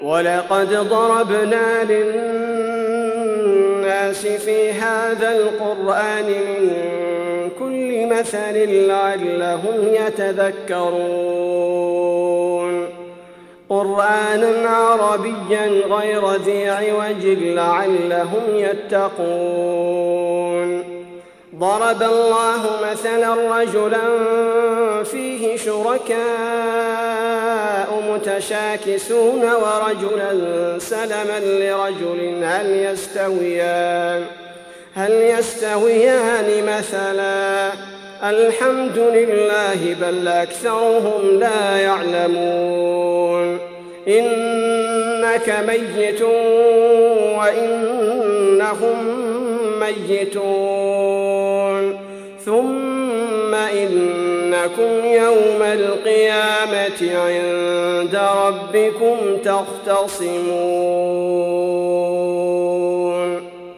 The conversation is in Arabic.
ولقد ضربنا للناس في هذا القرآن من كل مثل لعلهم يتذكرون قرآنا عربيا غير ذي عوج لعلهم يتقون ضرب الله مثلا رجلا فيه شركاء متشاكسون ورجلا سلما لرجل هل يستويان مثلا الحمد لله بل أكثرهم لا يعلمون إنك ميت وإنهم ميتون ثم إنكم يوم القيامة عند ربكم تختصمون